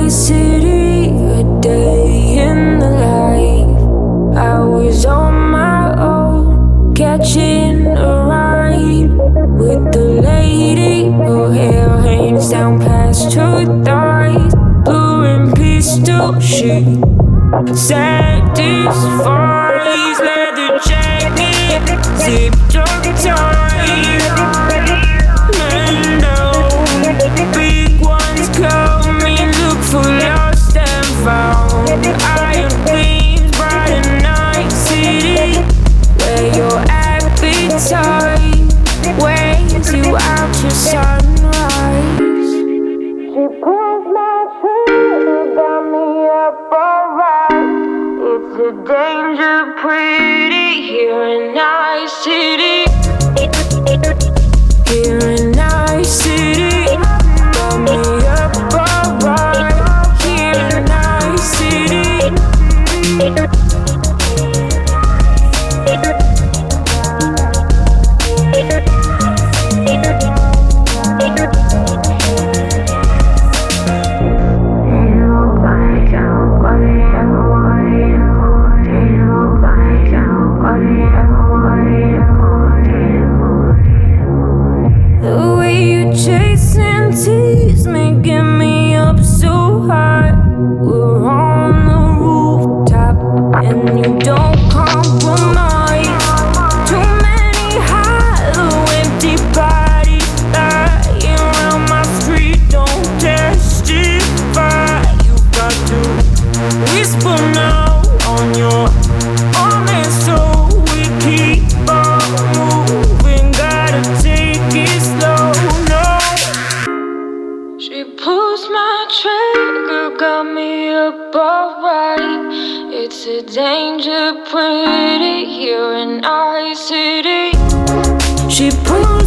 nice city, a day in the life. I was on my own, catching a ride with the lady. Her hair hangs down past her thighs, blue and pistol shit. Satisfies, leather jacket, zipped up tight. Mando, big ones coming, look for lost and found. Iron beams, bright and night city, where your appetite weighs you out to sunrise. She pulls my trigger, got me up alright. It's a danger pretty here in nice city. Here in nice city, got me up alright. Here in nice city. The way you chase and tease me, get me up so high. We're on the rooftop and you don't compromise. Too many hollow, empty bodies lying around my street don't testify. You got to whisper now on your arm, and so we keep on moving. Gotta take it slow, no. She pulls my trigger, got me up alright. It's a danger pretty here in our city. She pulls